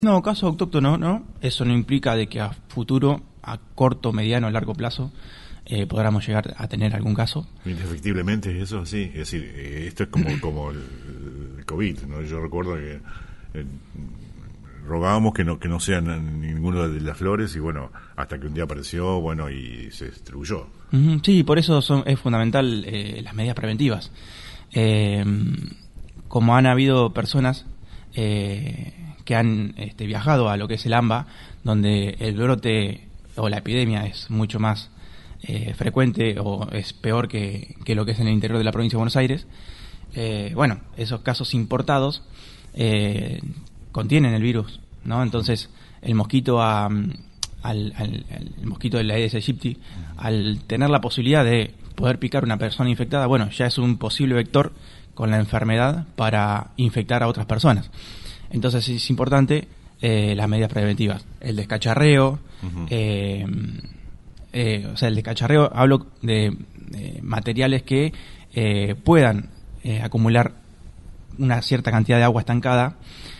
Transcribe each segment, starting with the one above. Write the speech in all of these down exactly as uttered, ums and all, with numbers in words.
No, caso autóctono, no. Eso no implica de que a futuro, a corto, mediano, largo plazo, eh, podamos llegar a tener algún caso. Indefectiblemente es eso, sí. Es decir, eh, esto es como, como el, el COVID, ¿no? Yo recuerdo que eh, rogábamos que no que no sean ninguno de las flores y bueno, hasta que un día apareció, bueno, y se distribuyó. Uh-huh, sí, por eso son, es fundamental eh, las medidas preventivas. Eh, como han habido personas eh, que han este, viajado a lo que es el AMBA, donde el brote o la epidemia es mucho más eh, frecuente o es peor que, que lo que es en el interior de la provincia de Buenos Aires, eh, bueno, esos casos importados eh, contienen el virus, ¿no? Entonces, el mosquito a, al, al, el mosquito de la Aedes aegypti, al tener la posibilidad de poder picar a una persona infectada, bueno, ya es un posible vector con la enfermedad para infectar a otras personas. Entonces es importante eh, las medidas preventivas, el descacharreo, uh-huh. eh, eh, o sea, el descacharreo, hablo de, de materiales que eh, puedan eh, acumular una cierta cantidad de agua estancada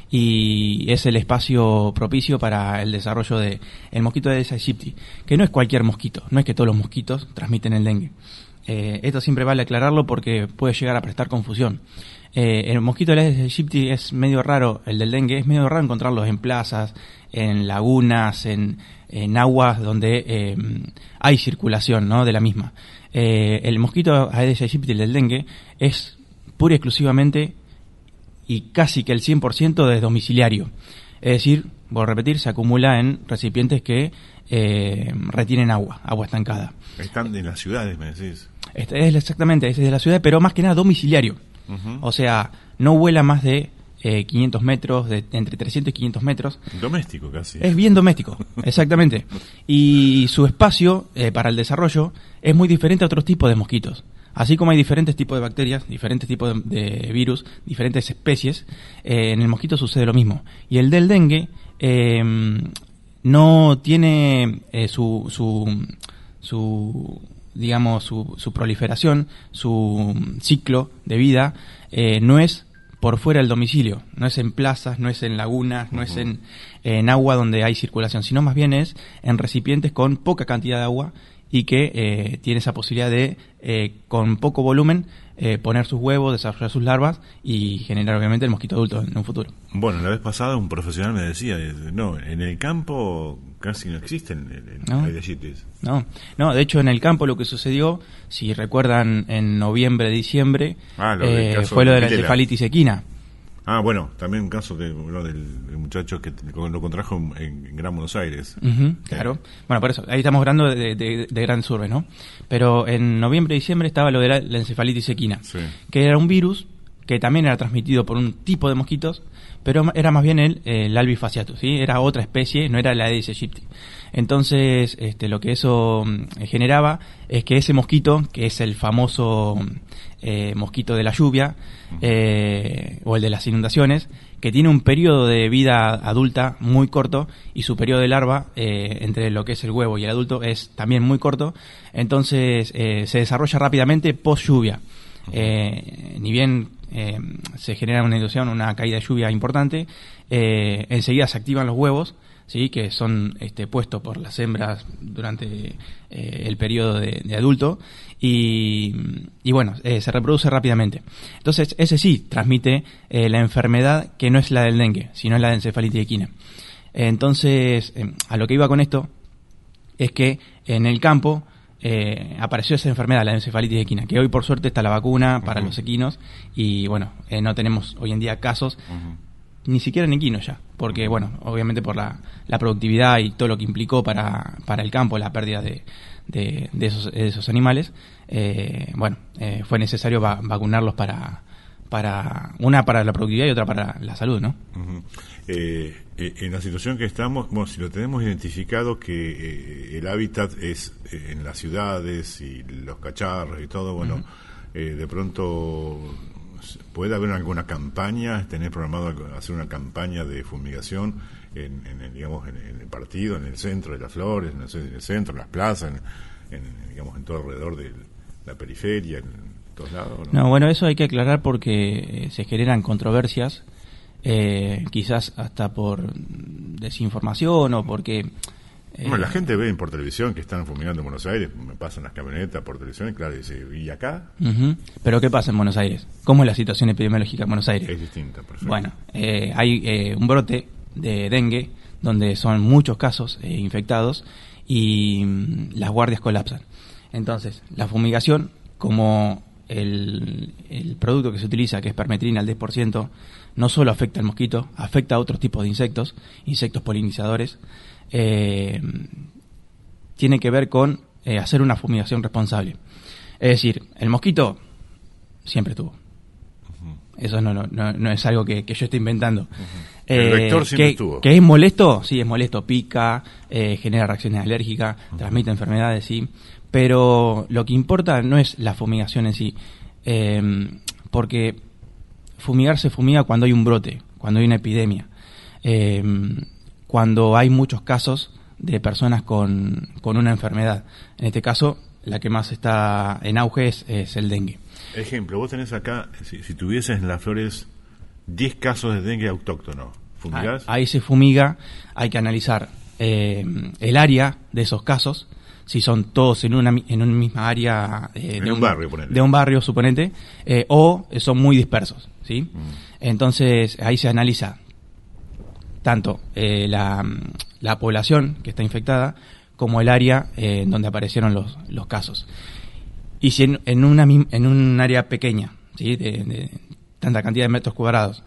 y es el espacio propicio para el desarrollo de el mosquito de Aedes aegypti, que no es cualquier mosquito, no es que todos los mosquitos transmiten el dengue. Eh, esto siempre vale aclararlo porque puede llegar a prestar confusión. Eh, el mosquito de Aedes aegypti es medio raro, el del dengue, es medio raro encontrarlos en plazas, en lagunas, en, en aguas donde eh, hay circulación, ¿no?, de la misma. Eh, el mosquito Aedes aegypti, el del dengue, es pura y exclusivamente y casi que el cien por ciento de domiciliario. Es decir, voy a repetir, se acumula en recipientes que eh, retienen agua, agua estancada. Están en las ciudades, me decís. Este es exactamente, es de la ciudad, pero más que nada domiciliario. Uh-huh. O sea, no vuela más de eh, quinientos metros, de entre trescientos y quinientos metros. Doméstico casi. Es bien doméstico, exactamente. Y su espacio eh, para el desarrollo es muy diferente a otros tipos de mosquitos. Así como hay diferentes tipos de bacterias, diferentes tipos de, de virus, diferentes especies, eh, en el mosquito sucede lo mismo. Y el del dengue eh, no tiene eh, su, su, su, digamos, su, su proliferación, su ciclo de vida, eh, no es por fuera del domicilio, no es en plazas, no es en lagunas, no uh-huh. es en, en agua donde hay circulación, sino más bien es en recipientes con poca cantidad de agua y que eh, tiene esa posibilidad de, eh, con poco volumen, eh, poner sus huevos, desarrollar sus larvas y generar obviamente el mosquito adulto en un futuro. Bueno, la vez pasada un profesional me decía, no, en el campo casi no existen no, aedesitis. No, no, de hecho en el campo lo que sucedió, si recuerdan, en noviembre, diciembre, ah, lo eh, fue lo de la Pilela. encefalitis equina. Ah, bueno, también un caso de uno del, del muchacho que lo contrajo en, en Gran Buenos Aires. Uh-huh, claro. Eh. Bueno, por eso, ahí estamos hablando de, de, de grandes urbes, ¿no? Pero en noviembre y diciembre estaba lo de la, la encefalitis equina, sí. que era un virus que también era transmitido por un tipo de mosquitos, pero era más bien el, el Albis fasciatus, ¿sí? Era otra especie, no era la Aedes aegypti. Entonces, este, lo que eso eh, generaba es que ese mosquito, que es el famoso eh, mosquito de la lluvia, eh, o el de las inundaciones, que tiene un periodo de vida adulta muy corto y su periodo de larva, eh, entre lo que es el huevo y el adulto, es también muy corto, entonces eh, se desarrolla rápidamente post lluvia. Eh, ni bien eh, se genera una inundación, una caída de lluvia importante, eh, enseguida se activan los huevos, sí, que son este, puestos por las hembras durante eh, el periodo de, de adulto y, y bueno, eh, se reproduce rápidamente. Entonces ese sí transmite eh, la enfermedad que no es la del dengue, sino la de encefalitis equina. Entonces, eh, a lo que iba con esto es que en el campo Eh, apareció esa enfermedad, la encefalitis equina, que hoy por suerte está la vacuna para uh-huh. los equinos y bueno, eh, no tenemos hoy en día casos uh-huh. ni siquiera en equinos ya, porque uh-huh. bueno, obviamente por la, la productividad y todo lo que implicó para, para el campo, la pérdida de, de, de, esos, de esos animales, eh, bueno, eh, fue necesario va, vacunarlos para, para una para la productividad y otra para la salud, ¿no? Uh-huh. Eh, eh, en la situación que estamos, bueno, si lo tenemos identificado que eh, el hábitat es eh, en las ciudades y los cacharros y todo, bueno, uh-huh. eh, de pronto puede haber alguna campaña, tener programado hacer una campaña de fumigación en, en el, digamos, en, en el partido, en el centro de las flores, no sé, en el centro, en las plazas, en, en digamos, en todo alrededor de la periferia, en todos lados, ¿no? No, bueno, eso hay que aclarar porque se generan controversias. eh, quizás hasta por desinformación o porque... Eh, bueno, la gente ve por televisión que están fumigando en Buenos Aires, me pasan las camionetas por televisión y claro, dice, ¿y acá? Uh-huh. ¿Pero qué pasa en Buenos Aires? ¿Cómo es la situación epidemiológica en Buenos Aires? Es distinta, perfecto. Bueno, eh, hay eh, un brote de dengue donde son muchos casos eh, infectados y mm, las guardias colapsan. Entonces, la fumigación, como el, el producto que se utiliza, que es permetrina al diez por ciento, no solo afecta al mosquito, afecta a otros tipos de insectos, insectos polinizadores. Eh, tiene que ver con eh, hacer una fumigación responsable. Es decir, el mosquito siempre estuvo. Uh-huh. Eso no, no, no, no es algo que, que yo esté inventando. Uh-huh. El eh, vector siempre que, estuvo. ¿Que es molesto? Sí, es molesto. Pica, eh, genera reacciones alérgicas, uh-huh. transmite enfermedades, sí. Pero lo que importa no es la fumigación en sí. Eh, porque fumigar se fumiga cuando hay un brote, cuando hay una epidemia. Eh, cuando hay muchos casos de personas con, con una enfermedad. En este caso, la que más está en auge es, es el dengue. Ejemplo, vos tenés acá, si, si tuvieses en Las Flores diez casos de dengue autóctono, ¿fumigás? Ahí, ahí se fumiga, hay que analizar eh, el área de esos casos, si son todos en una en una misma área eh, en de un, un barrio, ponele. de un barrio, suponete, eh, o son muy dispersos, ¿sí? Mm. Entonces, ahí se analiza tanto eh, la, la población que está infectada como el área eh, en donde aparecieron los, los casos. Y si en, en, una, en un área pequeña, ¿sí? de, de tanta cantidad de metros cuadrados,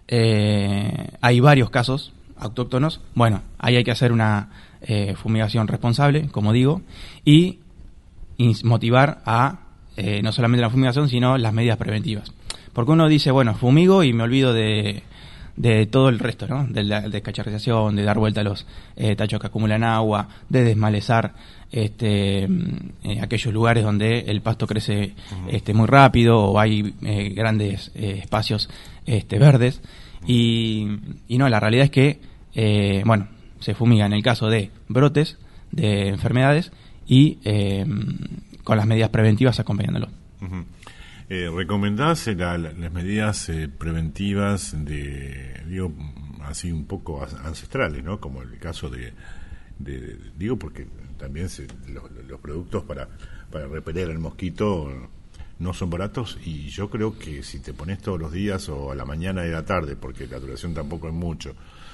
eh, hay varios casos autóctonos, bueno, ahí hay que hacer una eh, fumigación responsable, como digo, y, y motivar a eh, no solamente la fumigación, sino las medidas preventivas. Porque uno dice, bueno, fumigo y me olvido de... de todo el resto, ¿no? De la descacharrización, de dar vuelta a los eh, tachos que acumulan agua, de desmalezar este, eh, aquellos lugares donde el pasto crece este, muy rápido o hay eh, grandes eh, espacios este, verdes. Y, y no, la realidad es que, eh, bueno, se fumiga en el caso de brotes, de enfermedades y eh, con las medidas preventivas acompañándolo. Uh-huh. Eh, ¿Recomendás la, la, las medidas eh, preventivas de, digo, así un poco ancestrales, ¿no? Como el caso de, de, de digo, porque también se, los, los productos para, para repeler al mosquito no son baratos y yo creo que si te pones todos los días o a la mañana y a la tarde, porque la duración tampoco es mucho,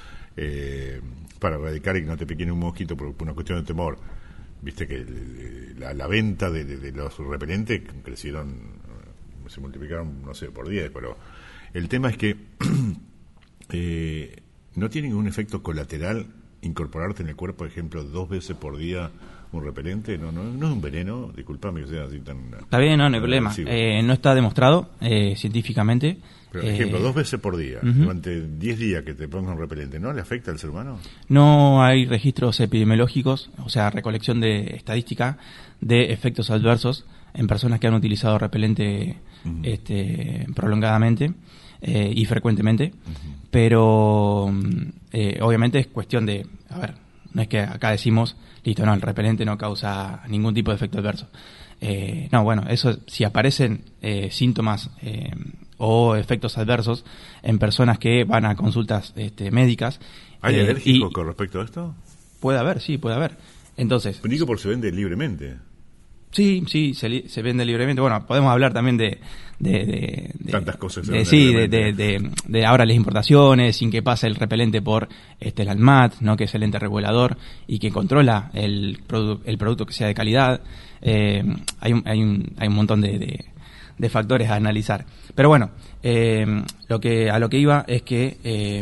eh, para erradicar y que no te piquen un mosquito por una cuestión de temor, viste que la, la venta de, de, de los repelentes crecieron, se multiplicaron, no sé, por diez, pero el tema es que eh, no tiene ningún efecto colateral incorporarte en el cuerpo, por ejemplo, dos veces por día un repelente. No, no, no es un veneno, disculpame que sea así tan... Está bien, no, no hay problema. Eh, no está demostrado eh, científicamente. Pero, por ejemplo, eh, dos veces por día, uh-huh. durante diez días que te pongan un repelente, ¿no le afecta al ser humano? No hay registros epidemiológicos, o sea, recolección de estadística de efectos adversos en personas que han utilizado repelente uh-huh. este, prolongadamente eh, y frecuentemente, uh-huh. pero eh, obviamente es cuestión de, a ver, no es que acá decimos, listo, no, el repelente no causa ningún tipo de efecto adverso. Eh, no, bueno, eso si aparecen eh, síntomas eh, o efectos adversos en personas que van a consultas este, médicas. ¿Hay eh, alérgicos con respecto a esto? Puede haber, sí, puede haber. Entonces, pero digo porque se vende libremente. Sí, sí, se, se vende libremente. Bueno, podemos hablar también de... de, de, de tantas cosas. De, sí, de, de, de, de ahora las importaciones, sin que pase el repelente por este el ANMAT, ¿no? Que es el ente regulador y que controla el, produ- el producto que sea de calidad. Eh, hay, un, hay, un, hay un montón de, de, de factores a analizar. Pero bueno, eh, lo que a lo que iba es que eh,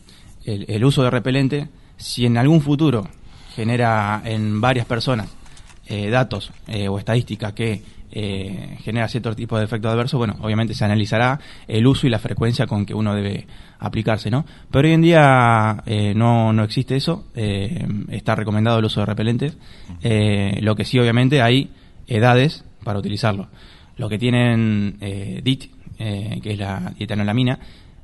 el, el uso de repelente, si en algún futuro genera en varias personas Eh, datos eh, o estadísticas que eh, genera cierto tipo de efecto adverso, bueno, obviamente se analizará el uso y la frecuencia con que uno debe aplicarse, ¿no? Pero hoy en día eh, no, no existe eso, eh, está recomendado el uso de repelentes, eh, lo que sí obviamente hay edades para utilizarlo. Lo que tienen eh, D I T, eh, que es la dietanolamina,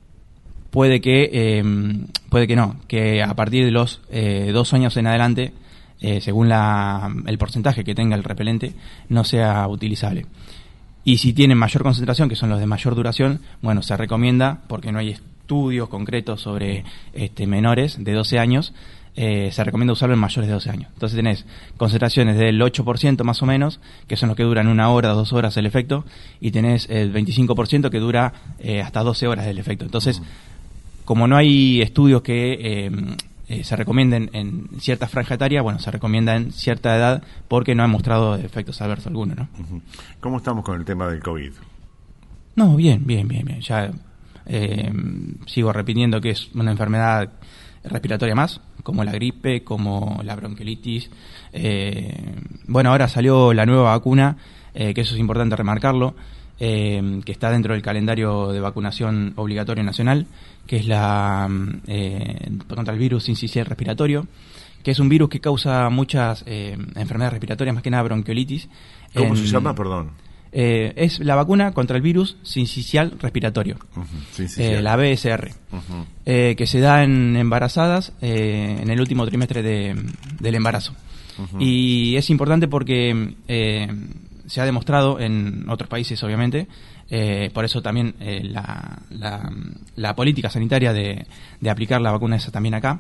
puede que, eh, puede que no, que a partir de los eh, dos años en adelante, Eh, según la, el porcentaje que tenga el repelente, no sea utilizable. Y si tienen mayor concentración, que son los de mayor duración, bueno, se recomienda, porque no hay estudios concretos sobre este, menores de doce años, eh, se recomienda usarlo en mayores de doce años. Entonces tenés concentraciones del ocho por ciento más o menos, que son los que duran una hora, dos horas el efecto, y tenés el veinticinco por ciento que dura eh, hasta doce horas el efecto. Entonces, como no hay estudios que eh, eh, se recomienden en cierta franja etaria, bueno, se recomienda en cierta edad porque no ha mostrado efectos adversos alguno, ¿no? ¿Cómo estamos con el tema del COVID? No, bien, bien, bien, bien. Ya eh, sigo repitiendo que es una enfermedad respiratoria más, como la gripe, como la bronquiolitis. Eh, bueno, ahora salió la nueva vacuna, eh, que eso es importante remarcarlo, eh, que está dentro del calendario de vacunación obligatorio nacional, que es la eh, contra el virus sincicial respiratorio, que es un virus que causa muchas eh, enfermedades respiratorias, más que nada bronquiolitis. ¿Cómo en, se llama, perdón? Eh, es la vacuna contra el virus sincicial respiratorio, uh-huh. Sincicial. Eh, la B S R, uh-huh. eh, que se da en embarazadas eh, en el último trimestre de, del embarazo. Uh-huh. Y es importante porque eh, se ha demostrado en otros países, obviamente, eh, por eso también eh, la, la, la política sanitaria de, de aplicar la vacuna esa también acá,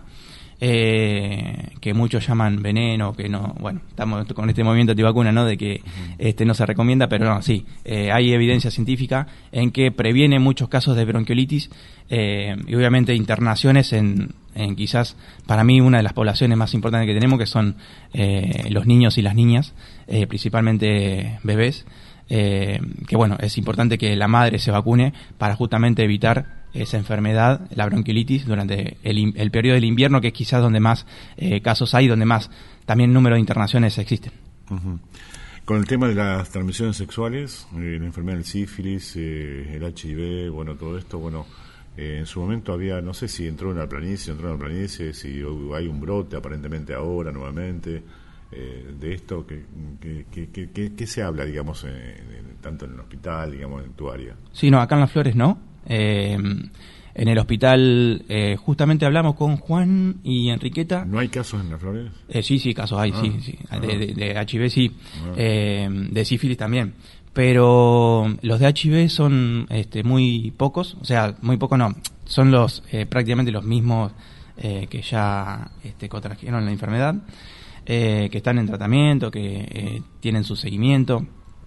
Eh, que muchos llaman veneno, que no, bueno, estamos con este movimiento antivacuna, ¿no? De que uh-huh. este no se recomienda, pero no, sí, eh, hay evidencia científica en que previene muchos casos de bronquiolitis eh, y obviamente internaciones en, en quizás para mí una de las poblaciones más importantes que tenemos, que son eh, los niños y las niñas, eh, principalmente bebés, eh, que bueno, es importante que la madre se vacune para justamente evitar esa enfermedad, la bronquiolitis, durante el, el periodo del invierno, que es quizás donde más eh, casos hay, donde más también número de internaciones existen. Uh-huh. Con el tema de las transmisiones sexuales, eh, la enfermedad del sífilis, eh, el H I V, bueno, todo esto, bueno, eh, en su momento había, no sé si entró en la planicie, entró en la planicie, si hay un brote aparentemente ahora nuevamente eh, de esto, que, que, que, que, que, que se habla, digamos, en, en, tanto en el hospital, digamos, en tu área. Sí, no, acá en Las Flores no. Eh, en el hospital eh, justamente hablamos con Juan y Enriqueta. ¿No hay casos en Las Flores? Eh, sí, sí, casos hay, ah, sí, sí. Ah, de, de, de H I V sí, ah. eh, de sífilis también. Pero los de H I V son este, muy pocos, o sea, muy pocos no, son los eh, prácticamente los mismos eh, que ya este, contrajeron la enfermedad, eh, que están en tratamiento, que eh, tienen su seguimiento.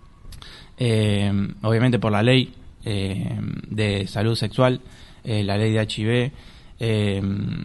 Eh, obviamente por la ley Eh, de salud sexual, eh, la ley de H I V, eh,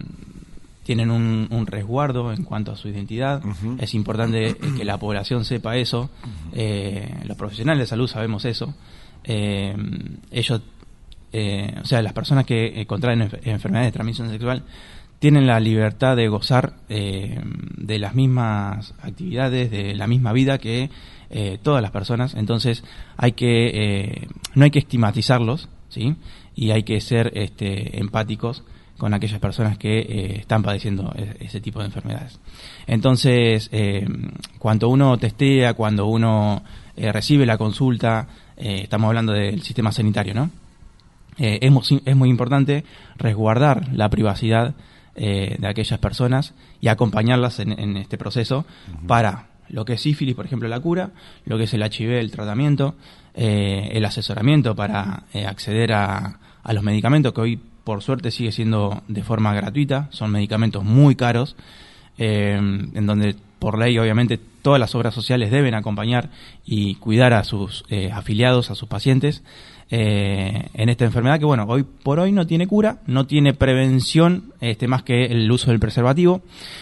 tienen un, un resguardo en cuanto a su identidad. Uh-huh. Es importante eh, que la población sepa eso. Eh, los profesionales de salud sabemos eso. Eh, ellos, eh, o sea, las personas que eh, contraen enfer- enfermedades de transmisión sexual tienen la libertad de gozar eh, de las mismas actividades, de la misma vida que eh, todas las personas. Entonces hay que eh, no hay que estigmatizarlos, ¿sí? Y hay que ser este, empáticos con aquellas personas que eh, están padeciendo ese tipo de enfermedades. Entonces, eh, cuando uno testea, cuando uno eh, recibe la consulta, eh, estamos hablando del sistema sanitario, ¿no? Eh, es, muy, es muy importante resguardar la privacidad Eh, de aquellas personas y acompañarlas en, en este proceso uh-huh. para lo que es sífilis, por ejemplo, la cura, lo que es el H I V, el tratamiento, eh, el asesoramiento para eh, acceder a, a los medicamentos, que hoy por suerte sigue siendo de forma gratuita. Son medicamentos muy caros, eh, en donde por ley obviamente todas las obras sociales deben acompañar y cuidar a sus eh, afiliados, a sus pacientes, eh, en esta enfermedad que, bueno, hoy por hoy no tiene cura, no tiene prevención este más que el uso del preservativo,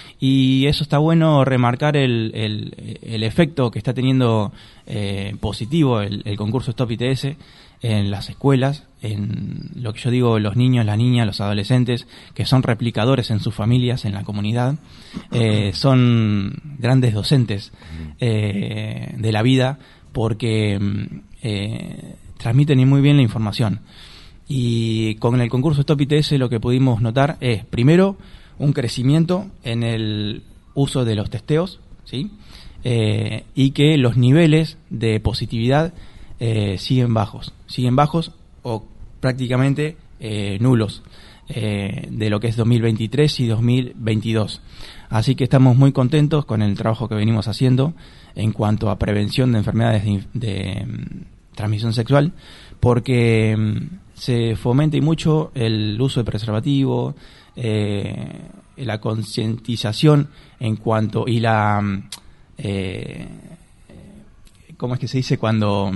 y eso está bueno remarcar el, el, el efecto que está teniendo eh, positivo el, el concurso Stop I T S en las escuelas, en lo que yo digo, los niños, las niñas, los adolescentes, que son replicadores en sus familias, en la comunidad, eh, son grandes docentes eh, de la vida, porque eh, transmiten muy bien la información. Y con el concurso Stop I T S lo que pudimos notar es, primero, un crecimiento en el uso de los testeos, ¿sí? Eh, y que los niveles de positividad eh, siguen bajos, siguen bajos o prácticamente eh, nulos eh, de lo que es dos mil veintitrés y dos mil veintidós. Así que estamos muy contentos con el trabajo que venimos haciendo en cuanto a prevención de enfermedades de, de transmisión sexual, porque mm, se fomenta y mucho el uso de preservativo, eh, la concientización en cuanto y la eh, ¿cómo es que se dice cuando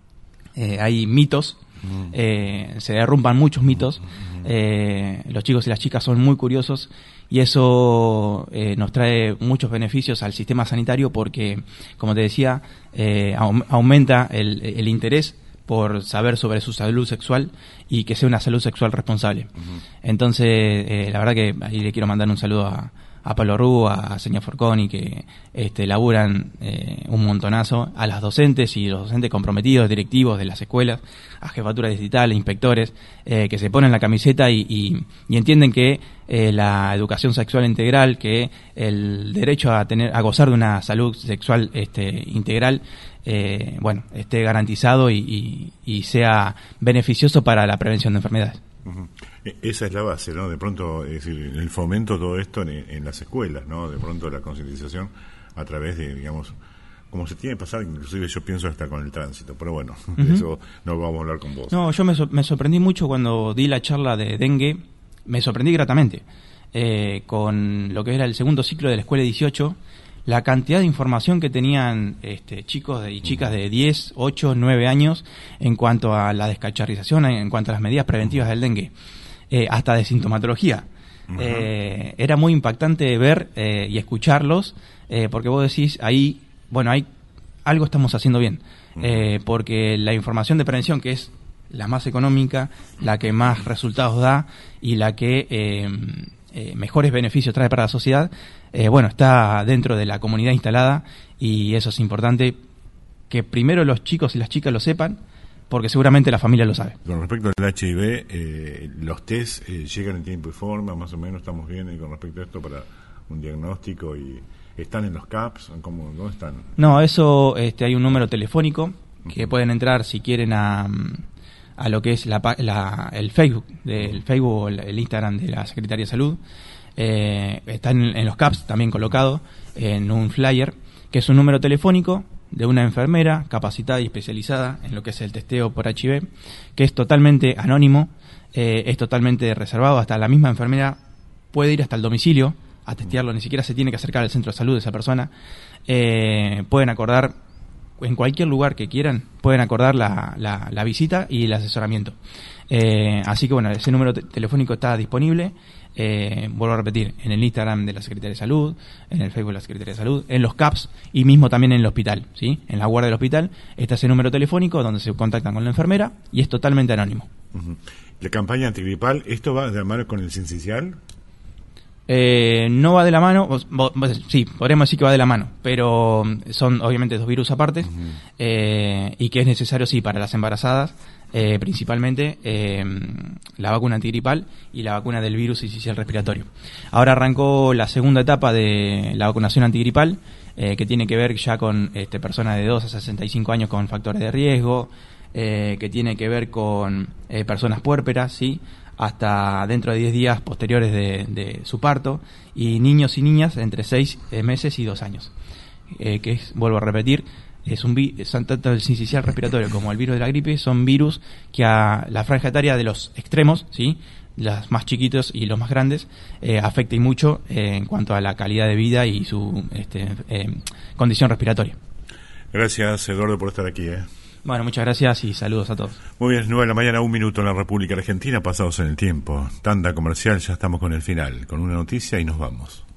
eh, hay mitos? Mm. Eh, se derrumban muchos mitos. Mm. Eh, los chicos y las chicas son muy curiosos y eso eh, nos trae muchos beneficios al sistema sanitario porque, como te decía, eh, aum- aumenta el, el interés por saber sobre su salud sexual y que sea una salud sexual responsable. Uh-huh. Entonces, eh, la verdad que ahí le quiero mandar un saludo a, a Pablo Rú, a señor Forconi, que este, laburan eh, un montonazo, a las docentes y los docentes comprometidos, directivos de las escuelas, a jefatura distrital, inspectores, eh, que se ponen la camiseta y, y, y entienden que eh, la educación sexual integral, que el derecho a tener a gozar de una salud sexual este, integral, eh, bueno, esté garantizado y, y, y sea beneficioso para la prevención de enfermedades. Uh-huh. Esa es la base, ¿no? De pronto, es decir, el fomento de todo esto en, en las escuelas, ¿no? De pronto la concientización a través de, digamos, como se tiene que pasar, inclusive yo pienso hasta con el tránsito, pero bueno, uh-huh. de eso no vamos a hablar con vos. No, yo me, so- me sorprendí mucho cuando di la charla de dengue, me sorprendí gratamente, eh, con lo que era el segundo ciclo de la Escuela dieciocho, la cantidad de información que tenían este, chicos y chicas de diez, ocho, nueve años en cuanto a la descacharrización, en cuanto a las medidas preventivas del dengue, eh, hasta de sintomatología. Uh-huh. Eh, era muy impactante ver eh, y escucharlos, eh, porque vos decís, ahí, bueno, hay algo estamos haciendo bien, uh-huh. eh, porque la información de prevención, que es la más económica, la que más resultados da y la que eh, eh, mejores beneficios trae para la sociedad, Eh, bueno, está dentro de la comunidad instalada y eso es importante que primero los chicos y las chicas lo sepan porque seguramente la familia lo sabe. Con respecto al H I V, eh, los test eh, llegan en tiempo y forma, más o menos estamos bien eh, con respecto a esto para un diagnóstico y están en los C A Ps, ¿cómo, ¿dónde están? No, eso este, hay un número telefónico que uh-huh. pueden entrar si quieren a, a lo que es la, la, el Facebook, del Facebook o el, el Instagram de la Secretaría de Salud. Eh, está en, en los C A Ps también colocado en un flyer que es un número telefónico de una enfermera capacitada y especializada en lo que es el testeo por H I V, que es totalmente anónimo, eh, es totalmente reservado, hasta la misma enfermera puede ir hasta el domicilio a testearlo, ni siquiera se tiene que acercar al centro de salud de esa persona. Eh, pueden acordar en cualquier lugar que quieran, pueden acordar la, la, la visita y el asesoramiento. Eh, así que bueno, ese número te- telefónico está disponible. Eh, vuelvo a repetir, en el Instagram de la Secretaría de Salud, en el Facebook de la Secretaría de Salud, en los C A Ps y mismo también en el hospital, ¿sí? En la guardia del hospital está ese número telefónico donde se contactan con la enfermera y es totalmente anónimo. Uh-huh. La campaña antigripal, ¿esto va de la mano con el Sincicial? Eh, no va de la mano, vos, vos, vos, sí, podríamos decir que va de la mano, pero son obviamente dos virus aparte, uh-huh. eh, y que es necesario, sí, para las embarazadas, eh, principalmente eh, la vacuna antigripal y la vacuna del virus sincicial respiratorio. Ahora arrancó la segunda etapa de la vacunación antigripal, eh, que tiene que ver ya con este, personas de dos a sesenta y cinco años con factores de riesgo, eh, que tiene que ver con eh, personas puérperas, sí, hasta dentro de diez días posteriores de, de su parto, y niños y niñas entre seis meses y dos años. Eh, que es, vuelvo a repetir, es un vi- son tanto el sincicial respiratorio como el virus de la gripe, son virus que a la franja etaria de los extremos, ¿sí?, los más chiquitos y los más grandes, eh, afecta y mucho eh, en cuanto a la calidad de vida y su este, eh, condición respiratoria. Gracias, Eduardo, por estar aquí, ¿eh? Bueno, muchas gracias y saludos a todos. Muy bien, nueve de la mañana, un minuto en la República Argentina, pasados en el tiempo. Tanda comercial, ya estamos con el final, con una noticia y nos vamos.